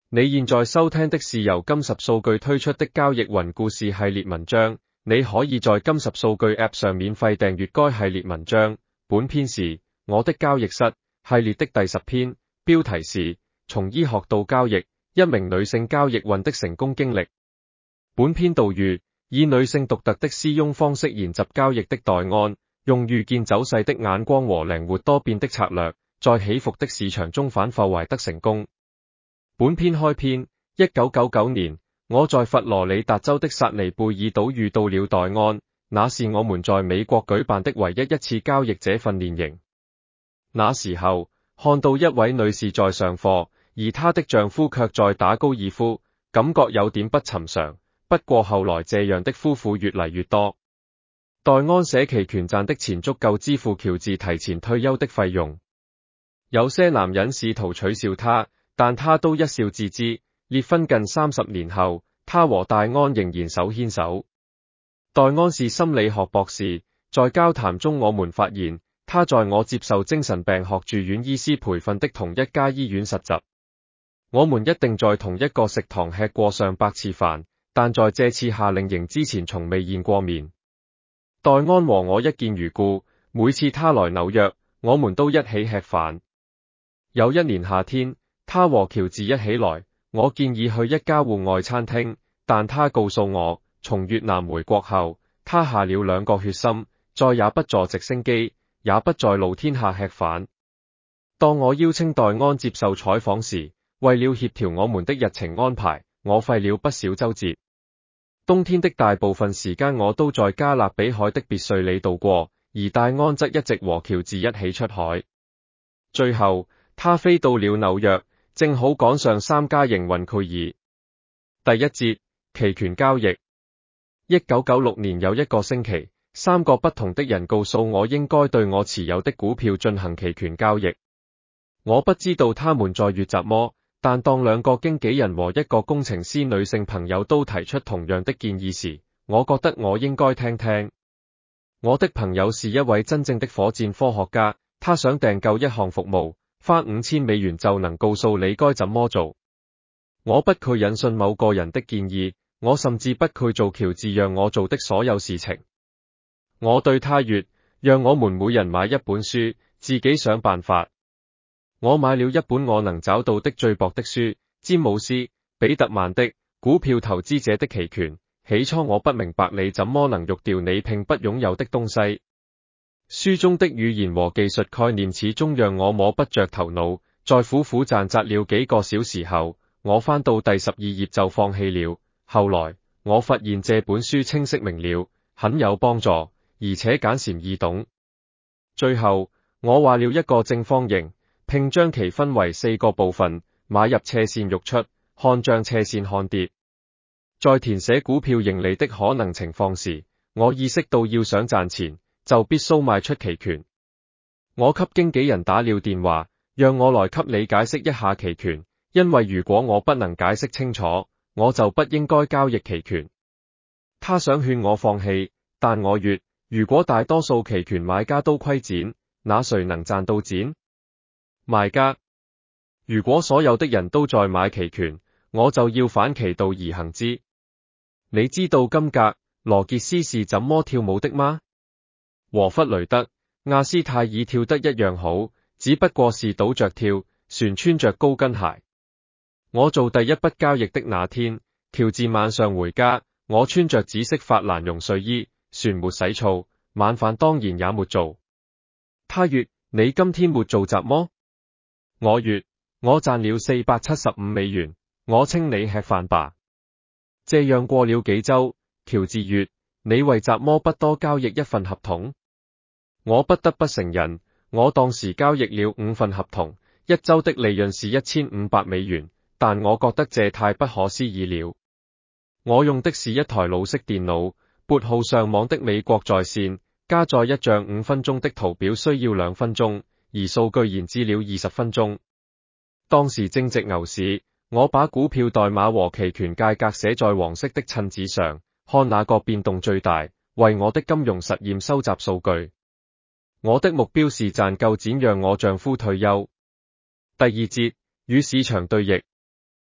你現在收聽的是由金十數據推出的交易雲故事系列文章，你可以在金十數據 App 上免費訂閱該系列文章。本篇是我的交易室系列的第10篇，標題是從醫學到交易，一名女性交易雲的成功經歷。本篇導語，以女性獨特的絲絨方式研習交易的戴安，用預見走勢的眼光和靈活多變的策略，在起伏的市場中反復懷得成功。本篇開篇，1999年，我在佛羅里達州的薩尼貝爾島遇到了戴安，那是我們在美國舉辦的唯一一次交易者訓練營。那時候，看到一位女士在上課，而她的丈夫卻在打高爾夫，感覺有點不尋常。不過後來這樣的夫婦越嚟越多。戴安寫期權賺的錢足夠支付喬治提前退休的費用。有些男人試圖取笑他，但他都一笑置之。結婚近30年後，他和戴安仍然手牽手。戴安是心理學博士，在交談中我們發現，他在我接受精神病學住院醫師培訓的同一家醫院實習。我們一定在同一個食堂吃過上百次飯，但在這次夏令營之前從未見過面。戴安和我一見如故，每次他來紐約，我們都一起吃飯。有一年夏天，他和喬治一起來，我建議去一家戶外餐廳，但他告訴我，從越南回國後，他下了2個決心，再也不坐直升機，也不在露天下吃飯。當我邀請戴安接受採訪時，為了協調我們的日程安排，我費了不少周折。冬天的大部分時間我都在加勒比海的別墅裡度過，而戴安則一直和喬治一起出海。最後，他飛到了紐約，正好趕上3家營運會議。第一節，期權交易。1996年有一個星期，3個不同的人告訴我應該對我持有的股票進行期權交易。我不知道他們在預習麼，但當2個經紀人和1個工程師女性朋友都提出同樣的建議時，我覺得我應該聽聽。我的朋友是一位真正的火箭科學家，他想訂購一項服務，花$5000就能告訴你該怎麼做。我不拒引信某個人的建議，我甚至不拒做喬治讓我做的所有事情。我對他說，讓我們每人買一本書，自己想辦法。我買了一本我能找到的最薄的書，詹姆斯·彼特曼的《股票投資者的期權》。起初我不明白你怎麼能扔掉你並不擁有的東西。書中的語言和技術概念始終讓我摸不着頭腦，在苦苦掙扎了幾個小時後，我翻到第12頁就放棄了。後來，我發現這本書清晰明了，很有幫助，而且簡單易懂。最後，我畫了一個正方形，並將其分為4個部分：買入斜線喐出，看漲斜線看跌。在填寫股票盈利的可能情況時，我意識到要想賺錢，就必須賣出期權。我給經紀人打了電話，讓我來給你解釋一下期權，因為如果我不能解釋清楚，我就不應該交易期權。他想勸我放棄，但我說，如果大多數期權買家都虧錢，那誰能賺到錢？賣家。如果所有的人都在買期權，我就要反其道而行之。你知道金格羅傑斯是怎麼跳舞的嗎？和弗雷德亞斯泰爾跳得一樣好，只不過是倒着跳，船穿着高跟鞋。我做第一筆交易的那天，喬治晚上回家，我穿着紫色法蘭絨睡衣，船沒洗澡，晚飯當然也沒做。他說，你今天沒做習麼？我說，我賺了$475，我請你吃飯吧。這樣過了幾周，喬治說，你為習麼不多交易一份合同？我不得不承認，我當時交易了5份合同，一周的利潤是$1500，但我覺得這太不可思議了。我用的是一台老式電腦，撥號上網的美國在線，加載一張5分鐘的圖表需要2分鐘，而數據延至了20分鐘。當時正值牛市，我把股票代碼和期權價格寫在黃色的襯紙上，看哪個變動最大，為我的金融實驗收集數據。我的目標是賺夠錢讓我丈夫退休。第2節，與市場對弈。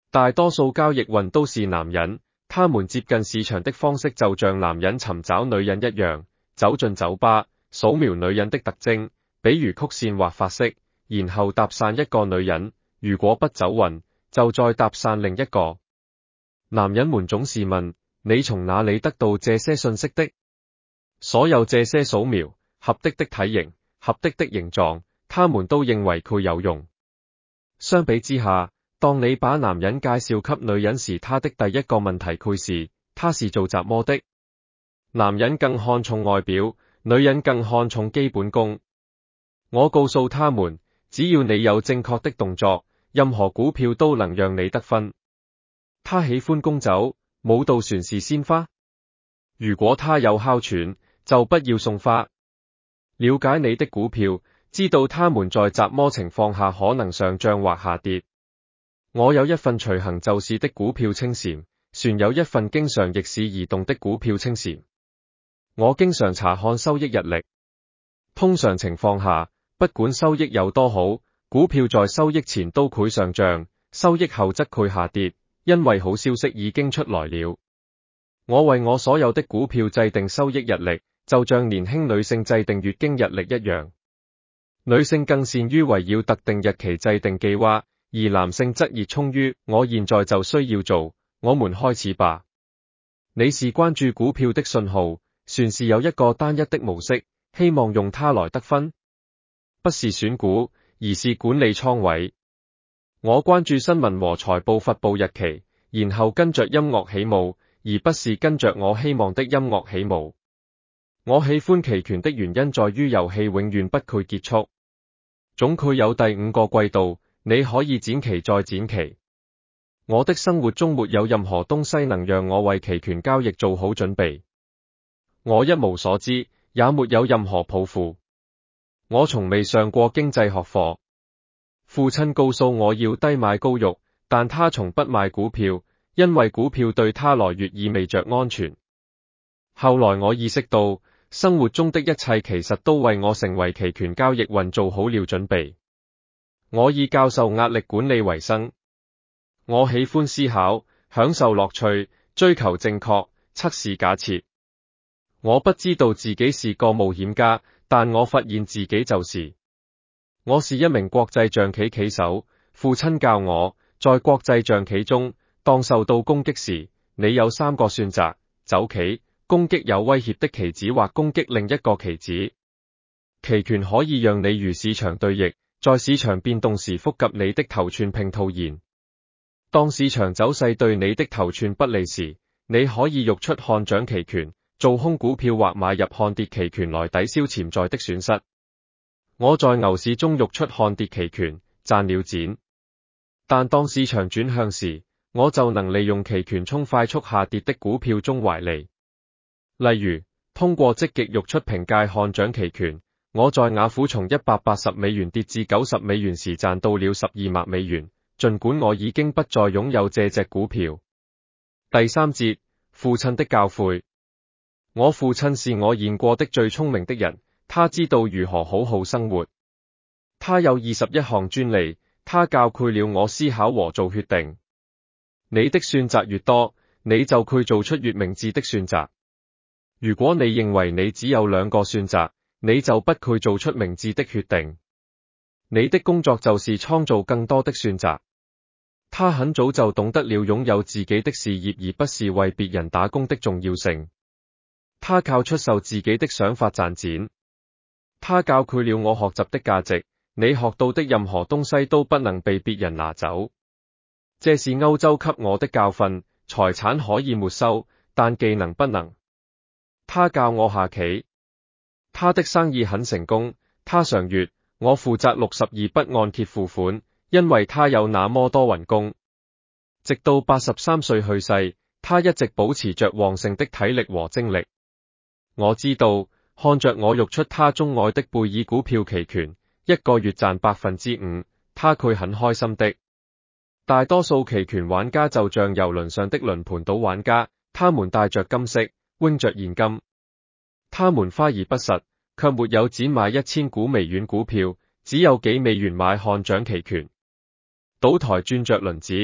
大多數交易員都是男人，他們接近市場的方式就像男人尋找女人一樣，走進酒吧，掃描女人的特徵，比如曲線或髮色，然後搭訕一個女人，如果不走運，就再搭訕另一個。男人們總是問，你從哪裡得到這些信息的？所有這些掃描，合適的體型，合適的形狀，他們都認為佢有用。相比之下，當你把男人介紹給女人時，他的第一個問題佢是，他是做雜麼的。男人更看重外表，女人更看重基本功。我告訴他們，只要你有正確的動作，任何股票都能讓你得分。他喜歡供酒，舞蹈船是鮮花。如果他有哮喘，就不要送花。了解你的股票，知道他們在什麼情況下可能上漲或下跌。我有一份隨行就市的股票清禪，船有一份經常逆市移動的股票清禪。我經常查看收益日曆。通常情況下，不管收益有多好，股票在收益前都會上漲，收益後則會下跌，因為好消息已經出來了。我為我所有的股票制定收益日曆，就像年輕女性制定月經日曆一樣。女性更善於圍繞特定日期制定計劃，而男性則熱衷於我現在就需要做。我們開始吧。你是關注股票的信號，船是有一個單一的模式，希望用它來得分，不是選股，而是管理倉位。我關注新聞和財報發佈日期，然後跟着音樂起舞，而不是跟着我希望的音樂起舞。我喜歡期權的原因在於遊戲永遠不會結束，總會有第5個季度，你可以展期再展期。我的生活中沒有任何東西能讓我為期權交易做好準備。我一無所知，也沒有任何抱負。我從未上過經濟學課。父親告訴我要低買高肉，但他從不買股票，因為股票對他來越意味着安全。後來我意識到，生活中的一切其實都為我成為期權交易員做好了準備。我以教授壓力管理為生。我喜歡思考，享受樂趣，追求正確，測試假設。我不知道自己是個冒險家，但我發現自己就是。我是一名國際象棋棋手，父親教我，在國際象棋中，當受到攻擊時，你有3個選擇：走棋、攻擊有威脅的棋子或攻擊另一個棋子。期權可以讓你與市場對弈，在市場變動時伏及你的頭寸並套現。當市場走勢對你的頭寸不利時，你可以喐出看漲期權，做空股票或買入看跌期權來抵消潛在的損失。我在牛市中喐出看跌期權，賺了錢。但當市場轉向時，我就能利用期權從快速下跌的股票中獲利。例如，通過積極喐出評價看漲期權，我在雅虎從180美元跌至90美元時賺到了12萬美元，儘管我已經不再擁有這隻股票。第3節，父親的教誨。我父親是我見過的最聰明的人，他知道如何好好生活。他有21項專利，他教誨了我思考和做決定。你的選擇越多，你就會做出越明智的選擇。如果你認為你只有2個選擇，你就不會做出明智的決定。你的工作就是創造更多的選擇。他很早就懂得了擁有自己的事業而不是為別人打工的重要性。他靠出售自己的想法賺錢。他教誨了我學習的價值，你學到的任何東西都不能被別人拿走。這是歐洲給我的教訓，財產可以沒收，但技能不能。他教我下棋。他的生意很成功，他上月，我負責62筆按揭付款，因為他有那麼多運工。直到83歲去世，他一直保持着旺盛的體力和精力。我知道，看着我喐出他鍾愛的貝爾股票期權，一個月賺5%，他會很開心的。大多數期權玩家就像郵輪上的輪盤賭玩家，他們帶着金飾，拎着現金。他們花而不實，卻沒有錢買1000股微軟股票，只有幾美元買看漲期權。賭台轉着輪子，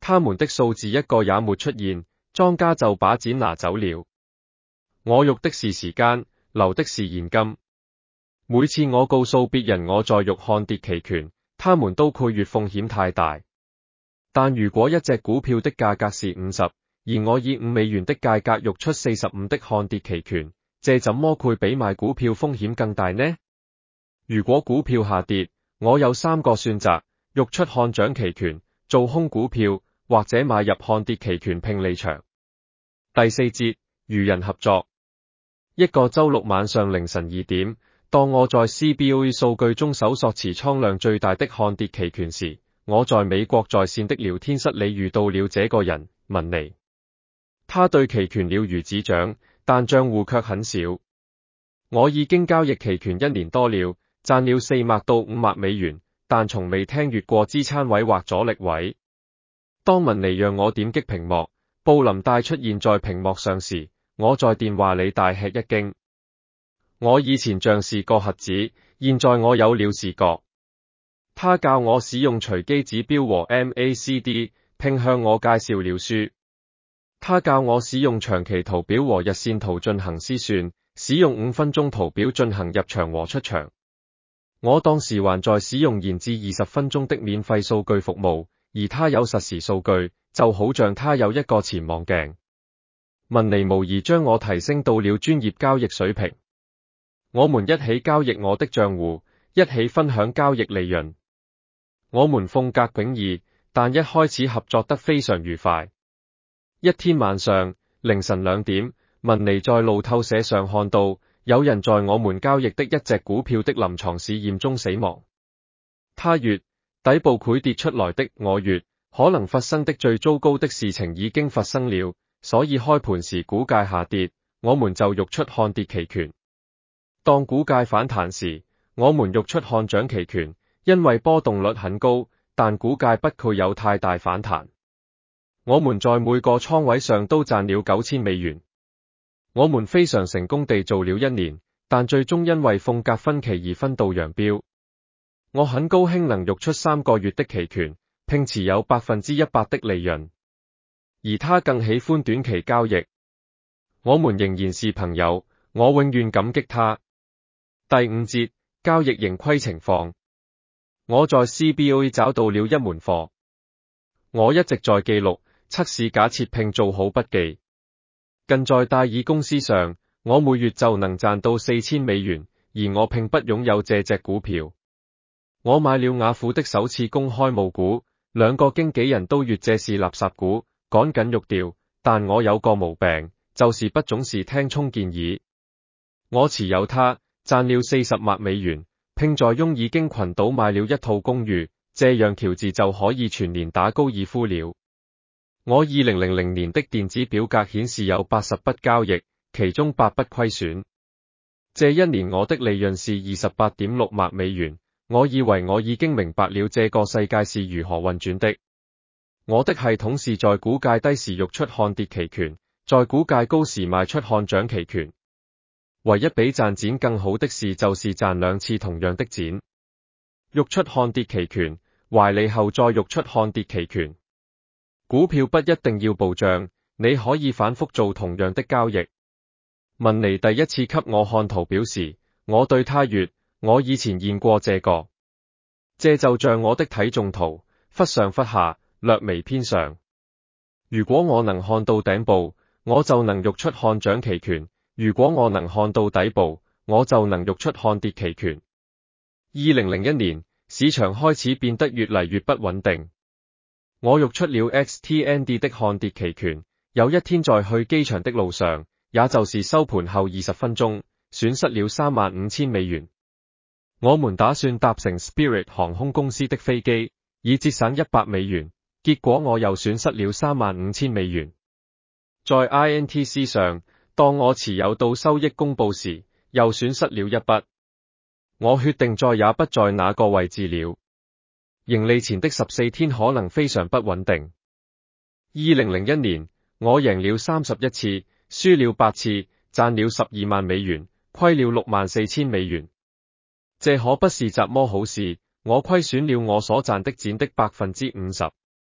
他們的數字一個也沒出現，莊家就把錢拿走了。我欲的是時間，留的是現金。每次我告訴別人我在欲看跌期權，他們都括月風險太大。但如果一隻股票的價格是50，而我以$5的價格欲出45的看跌期權，這怎麼會比買股票風險更大呢？如果股票下跌，我有3個選擇：欲出看漲期權、做空股票，或者買入看跌期權拼離場。第4節，與人合作。一個週六晚上凌晨2點，當我在 CBOE 數據中搜索持倉量最大的看跌期權時，我在美國在線的聊天室裏遇到了這個人，文尼。他對期權了如指掌，但賬戶卻很少。我已經交易期權1年多了，賺了$400到$500，但從未聽越過支撐位或阻力位。當文尼讓我點擊屏幕，布林帶出現在屏幕上時，我在電話裏大吃一驚。我以前像是個瞎子，現在我有了視覺。他教我使用隨機指標和 MACD， 並向我介紹了書。他教我使用長期圖表和日線圖進行試算，使用5分鐘圖表進行入場和出場。我當時還在使用延至20分鐘的免費數據服務，而他有實時數據，就好像他有一個潛望鏡。文尼無疑將我提升到了專業交易水平。我們一起交易我的賬戶，一起分享交易利潤。我們風格迥異，但一開始合作得非常愉快。一天晚上，凌晨2點，文尼在路透社上看到有人在我們交易的一隻股票的臨床試驗中死亡。他說，底部會跌出來的，我說，可能發生的最糟糕的事情已經發生了，所以開盤時股價下跌，我們就欲出看跌期權。當股價反彈時，我們欲出看漲期權，因為波動率很高，但股價不會有太大反彈。我們在每個倉位上都賺了$9000。我們非常成功地做了1年，但最終因為風格分歧而分道揚鑣。我很高興能欲出3個月的期權，並持有100%的利潤。而他更喜歡短期交易。我們仍然是朋友，我永遠感激他。第5節，交易盈虧情況。我在 CBOE 找到了一門課。我一直在記錄、測試假設並做好筆記。近在戴爾公司上，我每月就能賺到$4000，而我並不擁有這隻股票。我買了雅虎的首次公開募股，2個經紀人都說這是垃圾股，趕緊喐掉，但我有個毛病，就是不總是聽從建議。我持有它，賺了$40萬，並在翁爾京群島買了一套公寓，這樣喬治就可以全年打高爾夫了。我2000年的電子表格顯示有80筆交易，其中8筆虧損。這1年我的利潤是$28.6萬。我以為我已經明白了這個世界是如何運轉的。我的系統是在股價低時欲出看跌期權，在股價高時賣出看漲期權。唯一比賺錢更好的事就是賺2次同樣的錢。欲出看跌期權，懷利後再欲出看跌期權。股票不一定要暴漲，你可以反覆做同樣的交易。文尼第一次給我看圖表時，我對他說，我以前驗過這個。這就像我的體重圖，忽上忽下，略微偏上。如果我能看到頂部，我就能欲出看漲期權；如果我能看到底部，我就能欲出看跌期權。2001年，市場開始變得越嚟越不穩定。我欲出了 XTND 的看跌期權，有一天在去機場的路上，也就是收盤後20分鐘，損失了$35,000。我們打算搭乘 Spirit 航空公司的飛機，以節省$100，結果我又損失了$35,000。在 INTC 上，當我持有到收益公佈時，又損失了1筆。我決定再也不在那個位置了。盈利前的14天可能非常不穩定。2001年，我贏了31次，輸了8次，賺了$12萬，虧了$64,000。這可不是什麼好事，我虧損了我所賺的錢的50%。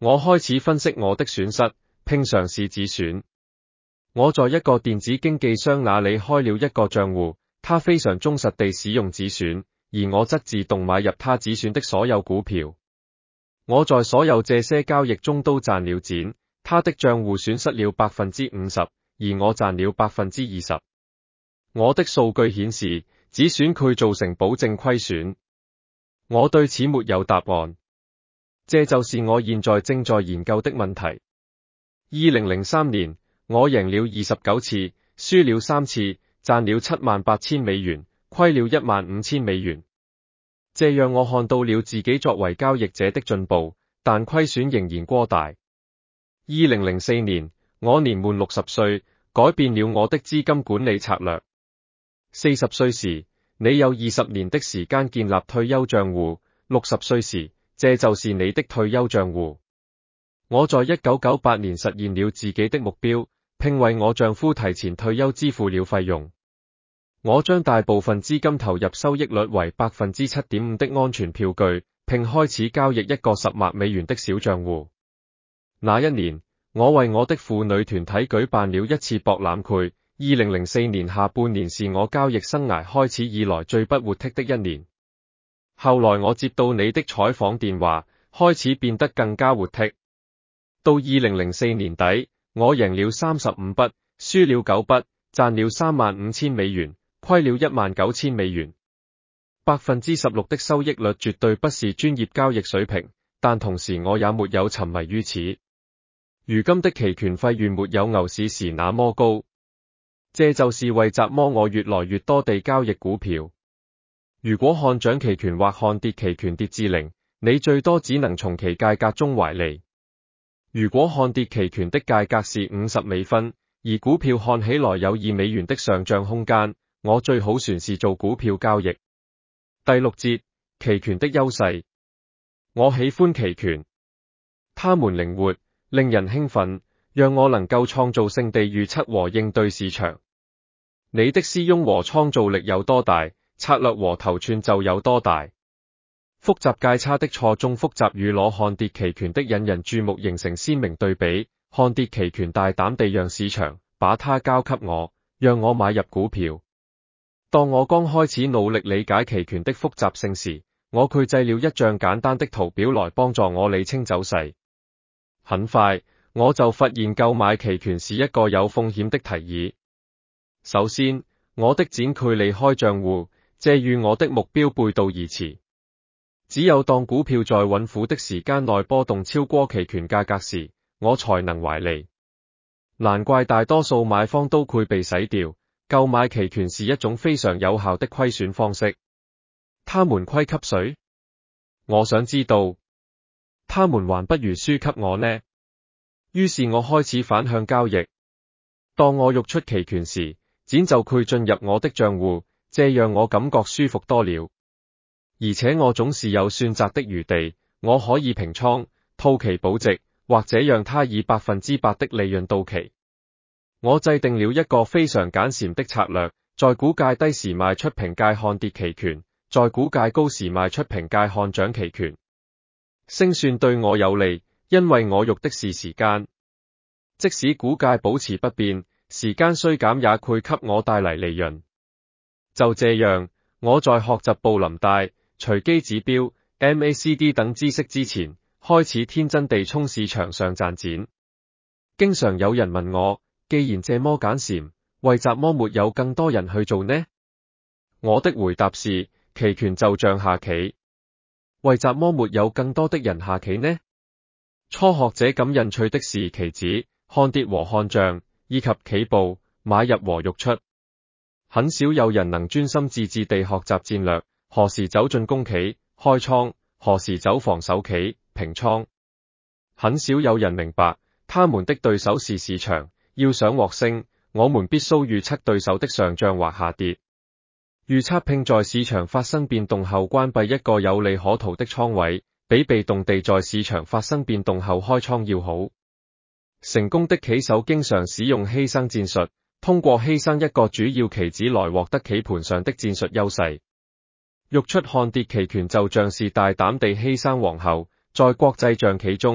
我開始分析我的損失，並嘗試止損。我在一個電子經紀商那裡開了一個賬戶，他非常忠實地使用止損，而我則自動買入他止損的所有股票。我在所有這些交易中都賺了錢，他的賬戶損失了 50%， 而我賺了 20%。我的數據顯示，止損會造成保證虧損。我對此沒有答案。這就是我現在正在研究的問題。2003年，我贏了29次，輸了3次，賺了78,000美元，虧了15,000美元。這讓我看到了自己作為交易者的進步，但虧損仍然過大。2004年，我年滿60歲，改變了我的資金管理策略。40歲時，你有20年的時間建立退休賬戶，60歲時，這就是你的退休賬戶。我在1998年實現了自己的目標，並為我丈夫提前退休支付了費用。我將大部分資金投入收益率為 7.5% 的安全票據，並開始交易一個10萬美元的小賬戶。那一年，我為我的婦女團體舉辦了一次博覽會。2004年下半年是我交易生涯開始以來最不活躍的一年。後來我接到你的採訪電話，開始變得更加活躍。到2004年底，我贏了35筆，輸了9筆，賺了35,000美元，虧了19,000美元。16% 的收益率絕對不是專業交易水平，但同時我也沒有沉迷於此。如今的期權費用沒有牛市時那麼高。這就是為什麼我越來越多地交易股票。如果看漲期權或看跌期權跌至0，你最多只能從其價格中獲利。如果看跌期權的價格是50美分，而股票看起來有2美元的上漲空間，我最好嘗試做股票交易。第6節，期權的優勢。我喜歡期權，它們靈活，令人興奮，讓我能夠創造性地預測和應對市場。你的思擁和創造力有多大，策略和頭寸就有多大。複雜界差的錯綜複雜與裸看跌期權的引人注目形成鮮明對比。看跌期權大膽地讓市場把它交給我，讓我買入股票。當我剛開始努力理解期權的複雜性時，我繪製了一張簡單的圖表來幫助我理清走勢。很快，我就發現購買期權是一個有風險的提議。首先，我的錢距離開賬戶，這與我的目標背道而馳。只有當股票在穩虎的時間內波動超過期權價格時，我才能獲利。難怪大多數買方都會被洗掉。購買期權是一種非常有效的虧損方式。他們虧給誰？我想知道。他們還不如輸給我呢。於是我開始反向交易。當我喐出期權時，錢就會進入我的賬戶，這讓我感覺舒服多了。而且我總是有選擇的餘地，我可以平倉、套期保值，或者讓它以 100% 的利潤到期。我制定了一個非常簡單的策略，在股價低時賣出平價看跌期權，在股價高時賣出平價看漲期權。勝算對我有利，因為我喐的是時間。即使股價保持不變，時間衰減也會給我帶來利潤。就這樣，我在學習布林帶、隨機指標、MACD 等知識之前，開始天真地衝市場上賺錢。經常有人問我，既然這麼簡單，為什麼沒有更多人去做呢？我的回答是，期權就像下棋，為什麼沒有更多的人下棋呢？初學者感興趣的是期指、看跌和看漲，以及起步、買入和喐出。很少有人能專心致志地學習戰略，何時走進攻棋、開倉，何時走防守棋、平倉。很少有人明白，他們的對手是市場。要想獲勝，我們必須預測對手的上漲或下跌。預測並在市場發生變動後關閉一個有利可圖的倉位，比被動地在市場發生變動後開倉要好。成功的棋手經常使用犧牲戰術，通過犧牲一個主要棋子來獲得棋盤上的戰術優勢。喐出看跌期權就像是大膽地犧牲皇后。在國際象棋中，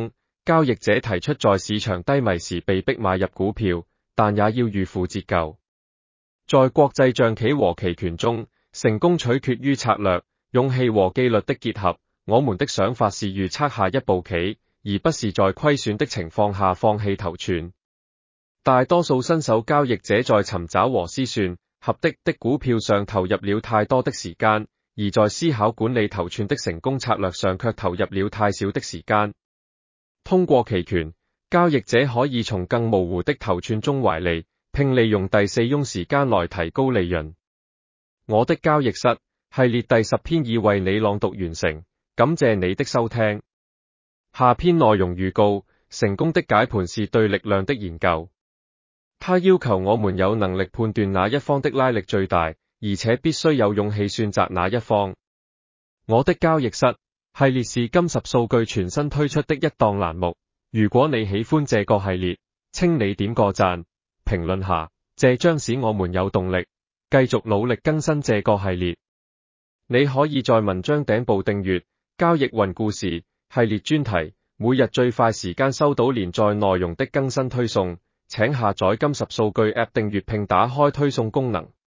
交易者提出在市場低迷時被迫買入股票，但也要預付折舊。在國際象棋和期權中，成功取決於策略、勇氣和紀律的結合。我們的想法是預測下一步棋，而不是在虧損的情況下放棄頭寸。大多數新手交易者在尋找和思算合適的股票上投入了太多的時間，而在思考管理頭寸的成功策略上卻投入了太少的時間。通過期權，交易者可以從更模糊的頭寸中獲利，並利用第四翁時間來提高利潤。我的交易室系列第10篇已為你朗讀完成，感謝你的收聽。下篇內容預告：成功的解盤是對力量的研究。它要求我們有能力判斷哪一方的拉力最大，而且必須有勇氣選擇哪一方。我的交易室系列是金十數據全新推出的一檔欄目。如果你喜歡這個系列，請你點個讚，評論下，這將使我們有動力繼續努力更新這個系列。你可以在文章頂部訂閱交易雲故事系列專題，每日最快時間收到連載內容的更新推送。請下載金十數據 App 訂閱並打開推送功能。